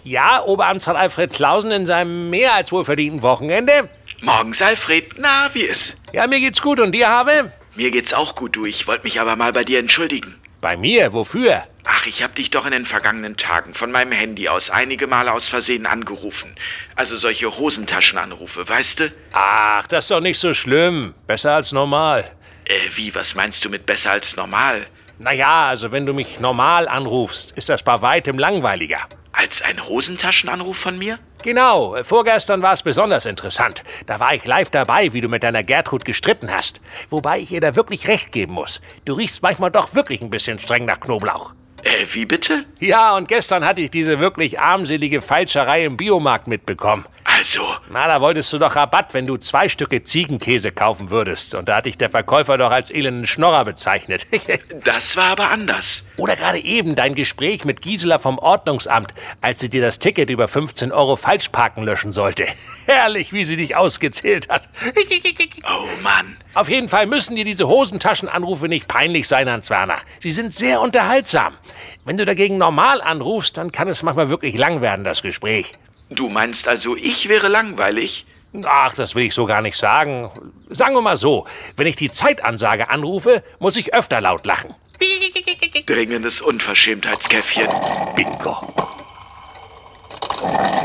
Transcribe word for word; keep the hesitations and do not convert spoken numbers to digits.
Ja, Oberamtsrat Alfred Clausen in seinem mehr als wohlverdienten Wochenende? Morgens, Alfred. Na, wie ist? Ja, mir geht's gut. Und dir, Habe? Mir geht's auch gut, du. Ich wollte mich aber mal bei dir entschuldigen. Bei mir? Wofür? Ach, ich hab dich doch in den vergangenen Tagen von meinem Handy aus einige Male aus Versehen angerufen. Also solche Hosentaschenanrufe, weißt du? Ach, das ist doch nicht so schlimm. Besser als normal. Äh, wie, was meinst du mit besser als normal? Naja, also wenn du mich normal anrufst, ist das bei weitem langweiliger. Als ein Hosentaschenanruf von mir? Genau, vorgestern war es besonders interessant. Da war ich live dabei, wie du mit deiner Gertrud gestritten hast. Wobei ich ihr da wirklich recht geben muss. Du riechst manchmal doch wirklich ein bisschen streng nach Knoblauch. Äh, wie bitte? Ja, und gestern hatte ich diese wirklich armselige Falscherei im Biomarkt mitbekommen. Also? Na, da wolltest du doch Rabatt, wenn du zwei Stücke Ziegenkäse kaufen würdest. Und da hat dich der Verkäufer doch als elenden Schnorrer bezeichnet. Das war aber anders. Oder gerade eben dein Gespräch mit Gisela vom Ordnungsamt, als sie dir das Ticket über fünfzehn Euro Falschparken löschen sollte. Herrlich, wie sie dich ausgezählt hat. Oh Mann. Auf jeden Fall müssen dir diese Hosentaschenanrufe nicht peinlich sein, Hans Werner. Sie sind sehr unterhaltsam. Wenn du dagegen normal anrufst, dann kann es manchmal wirklich lang werden, das Gespräch. Du meinst also, ich wäre langweilig? Ach, das will ich so gar nicht sagen. Sagen wir mal so, wenn ich die Zeitansage anrufe, muss ich öfter laut lachen. Dringendes Unverschämtheitskäffchen. Bingo.